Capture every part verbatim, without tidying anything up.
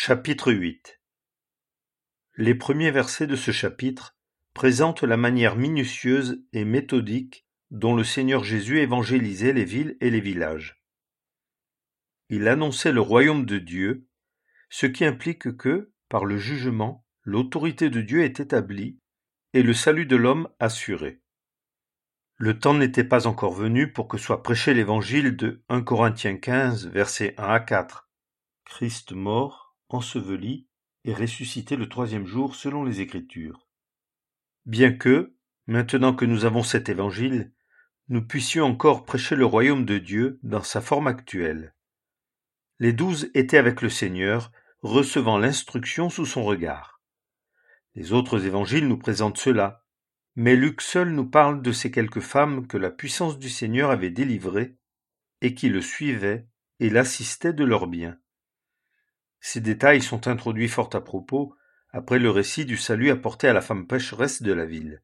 Chapitre huit. Les premiers versets de ce chapitre présentent la manière minutieuse et méthodique dont le Seigneur Jésus évangélisait les villes et les villages. Il annonçait le royaume de Dieu, ce qui implique que, par le jugement, l'autorité de Dieu est établie et le salut de l'homme assuré. Le temps n'était pas encore venu pour que soit prêché l'évangile de un Corinthiens quinze, versets un à quatre. Christ mort, enseveli et ressuscité le troisième jour selon les Écritures. Bien que, maintenant que nous avons cet évangile, nous puissions encore prêcher le royaume de Dieu dans sa forme actuelle. Les douze étaient avec le Seigneur, recevant l'instruction sous son regard. Les autres évangiles nous présentent cela, mais Luc seul nous parle de ces quelques femmes que la puissance du Seigneur avait délivrées et qui le suivaient et l'assistaient de leurs biens. Ces détails sont introduits fort à propos après le récit du salut apporté à la femme pécheresse de la ville.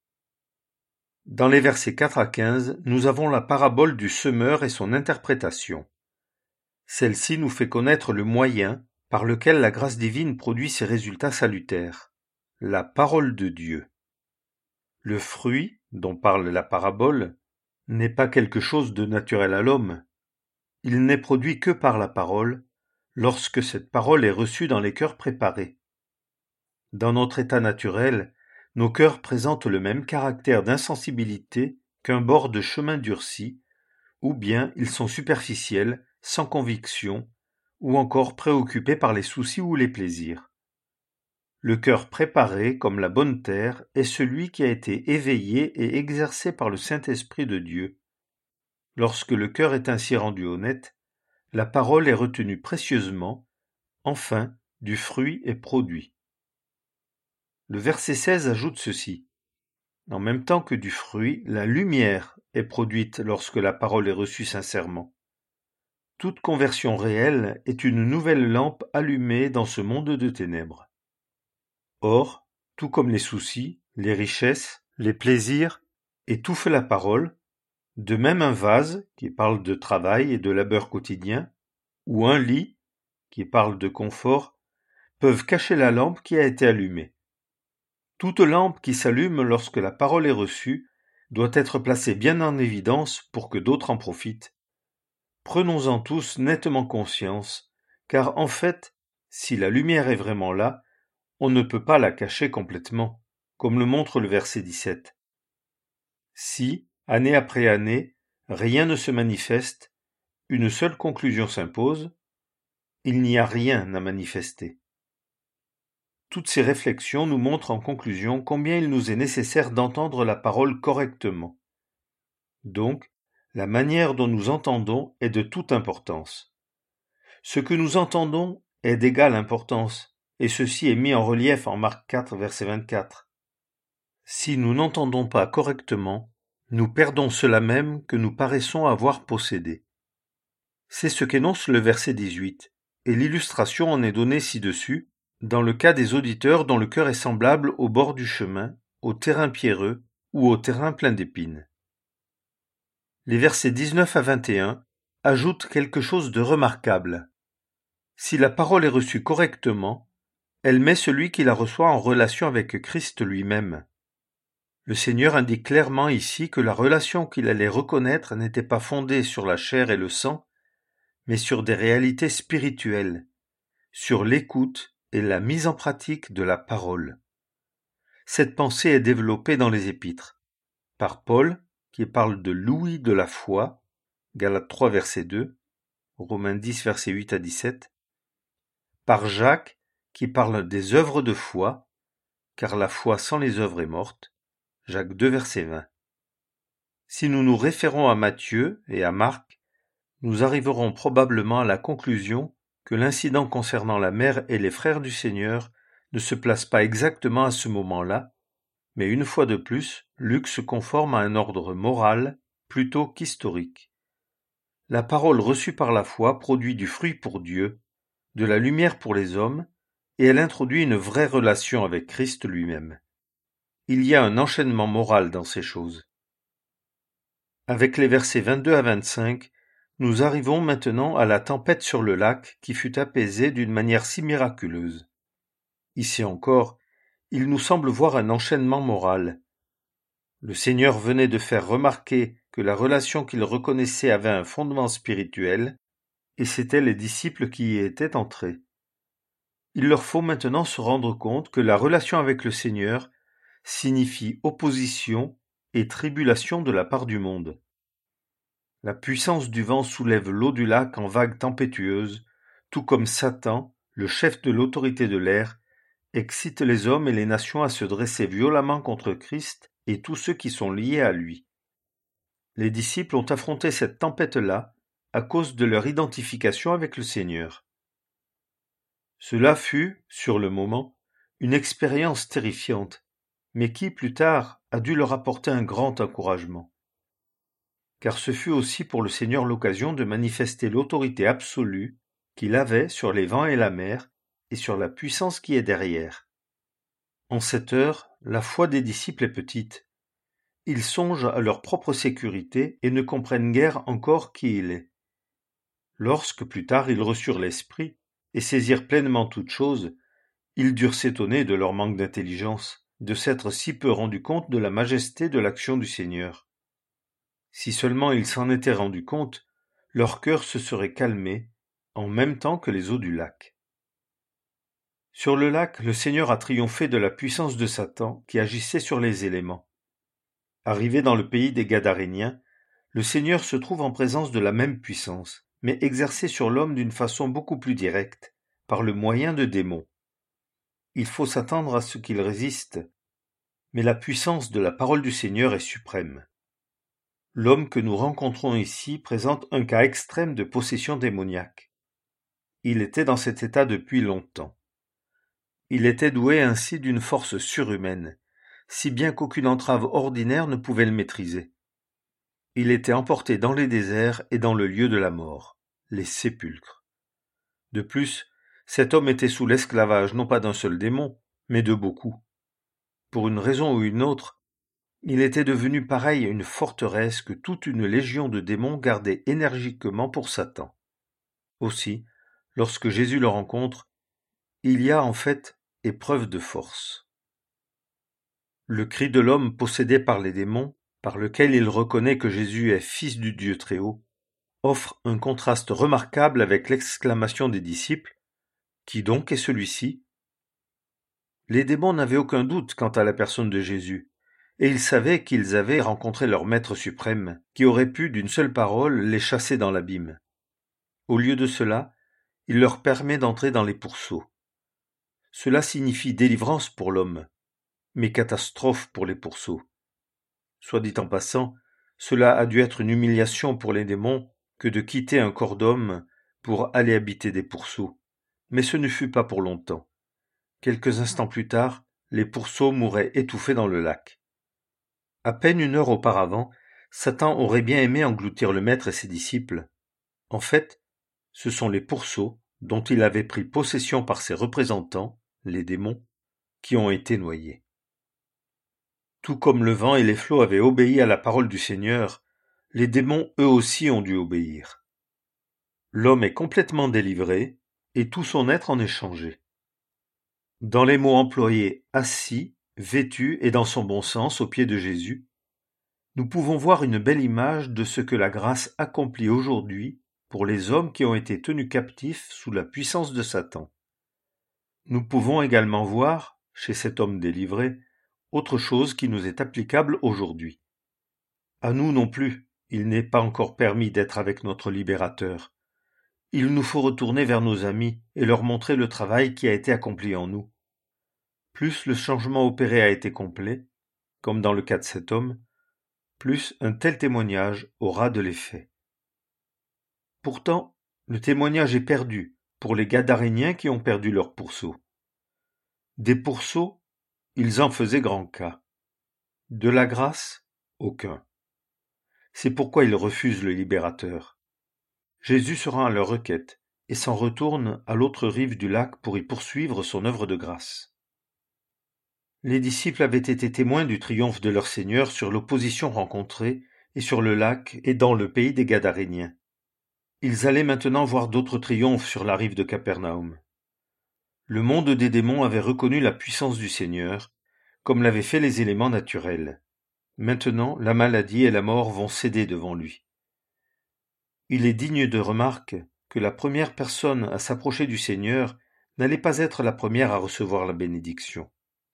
Dans les versets quatre à quinze, nous avons la parabole du semeur et son interprétation. Celle-ci nous fait connaître le moyen par lequel la grâce divine produit ses résultats salutaires, la parole de Dieu. Le fruit, dont parle la parabole, n'est pas quelque chose de naturel à l'homme. Il n'est produit que par la parole, lorsque cette parole est reçue dans les cœurs préparés. Dans notre état naturel, nos cœurs présentent le même caractère d'insensibilité qu'un bord de chemin durci, ou bien ils sont superficiels, sans conviction, ou encore préoccupés par les soucis ou les plaisirs. Le cœur préparé, comme la bonne terre, est celui qui a été éveillé et exercé par le Saint-Esprit de Dieu. Lorsque le cœur est ainsi rendu honnête, la parole est retenue précieusement, enfin, du fruit est produit. Le verset seize ajoute ceci. En même temps que du fruit, la lumière est produite lorsque la parole est reçue sincèrement. Toute conversion réelle est une nouvelle lampe allumée dans ce monde de ténèbres. Or, tout comme les soucis, les richesses, les plaisirs étouffent la parole, de même un vase, qui parle de travail et de labeur quotidien, ou un lit, qui parle de confort, peuvent cacher la lampe qui a été allumée. Toute lampe qui s'allume lorsque la parole est reçue doit être placée bien en évidence pour que d'autres en profitent. Prenons-en tous nettement conscience, car en fait, si la lumière est vraiment là, on ne peut pas la cacher complètement, comme le montre le verset dix-sept. Si, année après année, rien ne se manifeste, une seule conclusion s'impose, il n'y a rien à manifester. Toutes ces réflexions nous montrent en conclusion combien il nous est nécessaire d'entendre la parole correctement. Donc, la manière dont nous entendons est de toute importance. Ce que nous entendons est d'égale importance, et ceci est mis en relief en Marc quatre, verset vingt-quatre. Si nous n'entendons pas correctement, nous perdons cela même que nous paraissons avoir possédé. C'est ce qu'énonce le verset dix-huit, et l'illustration en est donnée ci-dessus, dans le cas des auditeurs dont le cœur est semblable au bord du chemin, au terrain pierreux ou au terrain plein d'épines. Les versets dix-neuf à vingt et un ajoutent quelque chose de remarquable. Si la parole est reçue correctement, elle met celui qui la reçoit en relation avec Christ lui-même. Le Seigneur indique clairement ici que la relation qu'il allait reconnaître n'était pas fondée sur la chair et le sang, mais sur des réalités spirituelles, sur l'écoute et la mise en pratique de la parole. Cette pensée est développée dans les épîtres, par Paul, qui parle de l'ouïe de la foi, Galates trois, verset deux, Romains dix, verset huit à dix-sept, par Jacques, qui parle des œuvres de foi, car la foi sans les œuvres est morte, Jacques deux, verset vingt. Si nous nous référons à Matthieu et à Marc, nous arriverons probablement à la conclusion que l'incident concernant la mère et les frères du Seigneur ne se place pas exactement à ce moment-là, mais une fois de plus, Luc se conforme à un ordre moral plutôt qu'historique. La parole reçue par la foi produit du fruit pour Dieu, de la lumière pour les hommes, et elle introduit une vraie relation avec Christ lui-même. Il y a un enchaînement moral dans ces choses. Avec les versets vingt-deux à vingt-cinq, Nous arrivons maintenant à la tempête sur le lac qui fut apaisée d'une manière si miraculeuse. Ici encore, il nous semble voir un enchaînement moral. Le Seigneur venait de faire remarquer que la relation qu'il reconnaissait avait un fondement spirituel, et c'étaient les disciples qui y étaient entrés. Il leur faut maintenant se rendre compte que la relation avec le Seigneur signifie opposition et tribulation de la part du monde. La puissance du vent soulève l'eau du lac en vagues tempétueuses, tout comme Satan, le chef de l'autorité de l'air, excite les hommes et les nations à se dresser violemment contre Christ et tous ceux qui sont liés à lui. Les disciples ont affronté cette tempête-là à cause de leur identification avec le Seigneur. Cela fut, sur le moment, une expérience terrifiante, mais qui, plus tard, a dû leur apporter un grand encouragement. Car ce fut aussi pour le Seigneur l'occasion de manifester l'autorité absolue qu'il avait sur les vents et la mer et sur la puissance qui est derrière. En cette heure, la foi des disciples est petite. Ils songent à leur propre sécurité et ne comprennent guère encore qui il est. Lorsque plus tard ils reçurent l'Esprit et saisirent pleinement toutes choses, ils durent s'étonner de leur manque d'intelligence, de s'être si peu rendus compte de la majesté de l'action du Seigneur. Si seulement ils s'en étaient rendus compte, leur cœur se serait calmé, en même temps que les eaux du lac. Sur le lac, le Seigneur a triomphé de la puissance de Satan qui agissait sur les éléments. Arrivé dans le pays des Gadaréniens, le Seigneur se trouve en présence de la même puissance, mais exercée sur l'homme d'une façon beaucoup plus directe, par le moyen de démons. Il faut s'attendre à ce qu'il résiste, mais la puissance de la parole du Seigneur est suprême. L'homme que nous rencontrons ici présente un cas extrême de possession démoniaque. Il était dans cet état depuis longtemps. Il était doué ainsi d'une force surhumaine, si bien qu'aucune entrave ordinaire ne pouvait le maîtriser. Il était emporté dans les déserts et dans le lieu de la mort, les sépulcres. De plus, cet homme était sous l'esclavage non pas d'un seul démon, mais de beaucoup. Pour une raison ou une autre, il était devenu pareil à une forteresse que toute une légion de démons gardait énergiquement pour Satan. Aussi, lorsque Jésus le rencontre, il y a en fait épreuve de force. Le cri de l'homme possédé par les démons, par lequel il reconnaît que Jésus est fils du Dieu Très-Haut, offre un contraste remarquable avec l'exclamation des disciples « Qui donc est celui-ci » Les démons n'avaient aucun doute quant à la personne de Jésus, et ils savaient qu'ils avaient rencontré leur Maître suprême, qui aurait pu, d'une seule parole, les chasser dans l'abîme. Au lieu de cela, il leur permet d'entrer dans les pourceaux. Cela signifie délivrance pour l'homme, mais catastrophe pour les pourceaux. Soit dit en passant, cela a dû être une humiliation pour les démons que de quitter un corps d'homme pour aller habiter des pourceaux. Mais ce ne fut pas pour longtemps. Quelques instants plus tard, les pourceaux mouraient étouffés dans le lac. À peine une heure auparavant, Satan aurait bien aimé engloutir le maître et ses disciples. En fait, ce sont les pourceaux, dont il avait pris possession par ses représentants, les démons, qui ont été noyés. Tout comme le vent et les flots avaient obéi à la parole du Seigneur, les démons eux aussi ont dû obéir. L'homme est complètement délivré, et tout son être en est changé. Dans les mots employés assis, vêtu et dans son bon sens au pied de Jésus, nous pouvons voir une belle image de ce que la grâce accomplit aujourd'hui pour les hommes qui ont été tenus captifs sous la puissance de Satan. Nous pouvons également voir, chez cet homme délivré, autre chose qui nous est applicable aujourd'hui. À nous non plus, il n'est pas encore permis d'être avec notre libérateur. Il nous faut retourner vers nos amis et leur montrer le travail qui a été accompli en nous. Plus le changement opéré a été complet, comme dans le cas de cet homme, plus un tel témoignage aura de l'effet. Pourtant, le témoignage est perdu pour les Gadaréniens qui ont perdu leurs pourceaux. Des pourceaux, ils en faisaient grand cas. De la grâce, aucun. C'est pourquoi ils refusent le libérateur. Jésus se rend à leur requête et s'en retourne à l'autre rive du lac pour y poursuivre son œuvre de grâce. Les disciples avaient été témoins du triomphe de leur Seigneur sur l'opposition rencontrée et sur le lac et dans le pays des Gadaréniens. Ils allaient maintenant voir d'autres triomphes sur la rive de Capernaum. Le monde des démons avait reconnu la puissance du Seigneur, comme l'avaient fait les éléments naturels. Maintenant, la maladie et la mort vont céder devant lui. Il est digne de remarque que la première personne à s'approcher du Seigneur n'allait pas être la première à recevoir la bénédiction.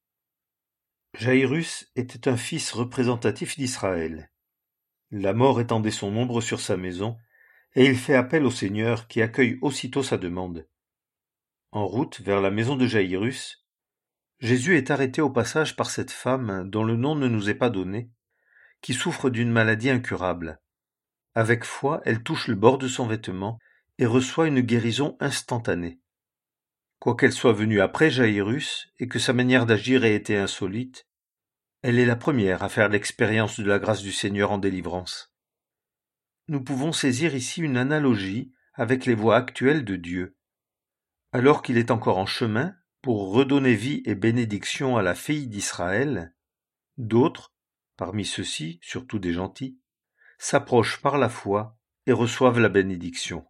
Jaïrus était un fils représentatif d'Israël. La mort étendait son ombre sur sa maison, et il fait appel au Seigneur qui accueille aussitôt sa demande. En route vers la maison de Jaïrus, Jésus est arrêté au passage par cette femme dont le nom ne nous est pas donné, qui souffre d'une maladie incurable. Avec foi, elle touche le bord de son vêtement et reçoit une guérison instantanée. Quoiqu'elle soit venue après Jaïrus et que sa manière d'agir ait été insolite, elle est la première à faire l'expérience de la grâce du Seigneur en délivrance. Nous pouvons saisir ici une analogie avec les voies actuelles de Dieu. Alors qu'il est encore en chemin pour redonner vie et bénédiction à la fille d'Israël, d'autres, parmi ceux-ci, surtout des gentils, s'approchent par la foi et reçoivent la bénédiction.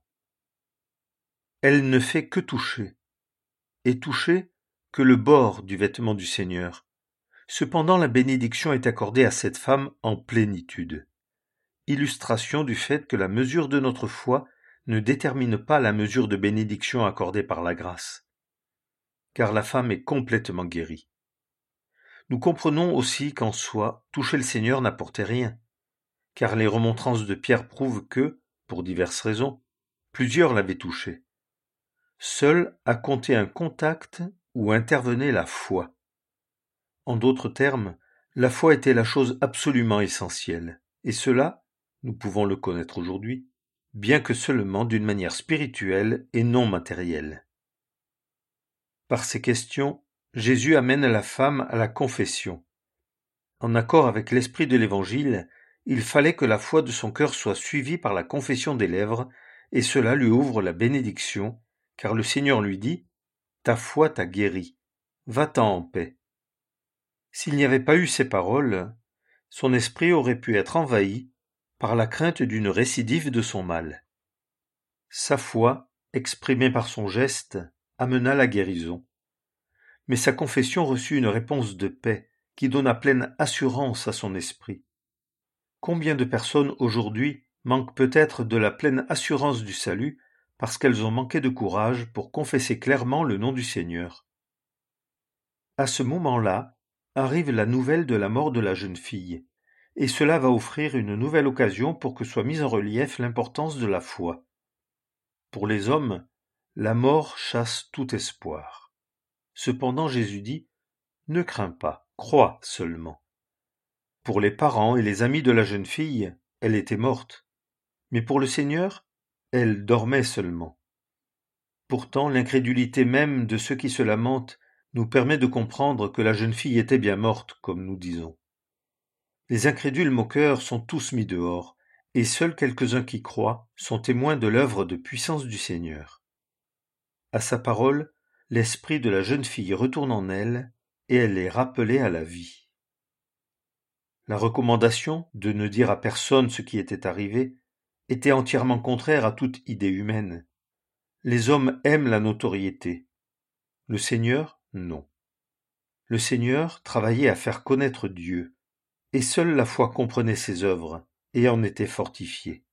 Elle ne fait que toucher, et toucher que le bord du vêtement du Seigneur. Cependant, la bénédiction est accordée à cette femme en plénitude, illustration du fait que la mesure de notre foi ne détermine pas la mesure de bénédiction accordée par la grâce, car la femme est complètement guérie. Nous comprenons aussi qu'en soi, toucher le Seigneur n'apportait rien, car les remontrances de Pierre prouvent que, pour diverses raisons, plusieurs l'avaient touché. Seul a compté un contact où intervenait la foi. En d'autres termes, la foi était la chose absolument essentielle, et cela, nous pouvons le connaître aujourd'hui, bien que seulement d'une manière spirituelle et non matérielle. Par ces questions, Jésus amène la femme à la confession. En accord avec l'esprit de l'Évangile, il fallait que la foi de son cœur soit suivie par la confession des lèvres, et cela lui ouvre la bénédiction, car le Seigneur lui dit « Ta foi t'a guéri, va-t'en en paix ». S'il n'y avait pas eu ces paroles, son esprit aurait pu être envahi par la crainte d'une récidive de son mal. Sa foi, exprimée par son geste, amena la guérison. Mais sa confession reçut une réponse de paix qui donna pleine assurance à son esprit. Combien de personnes aujourd'hui manquent peut-être de la pleine assurance du salut parce qu'elles ont manqué de courage pour confesser clairement le nom du Seigneur. À ce moment-là, arrive la nouvelle de la mort de la jeune fille, et cela va offrir une nouvelle occasion pour que soit mise en relief l'importance de la foi. Pour les hommes, la mort chasse tout espoir. Cependant, Jésus dit « Ne crains pas, crois seulement ». Pour les parents et les amis de la jeune fille, elle était morte, mais pour le Seigneur, elle dormait seulement. Pourtant, l'incrédulité même de ceux qui se lamentent nous permet de comprendre que la jeune fille était bien morte, comme nous disons. Les incrédules moqueurs sont tous mis dehors, et seuls quelques-uns qui croient sont témoins de l'œuvre de puissance du Seigneur. À sa parole, l'esprit de la jeune fille retourne en elle, et elle est rappelée à la vie. La recommandation de ne dire à personne ce qui était arrivé était entièrement contraire à toute idée humaine. Les hommes aiment la notoriété. Le Seigneur, non. Le Seigneur travaillait à faire connaître Dieu, et seule la foi comprenait ses œuvres et en était fortifiée.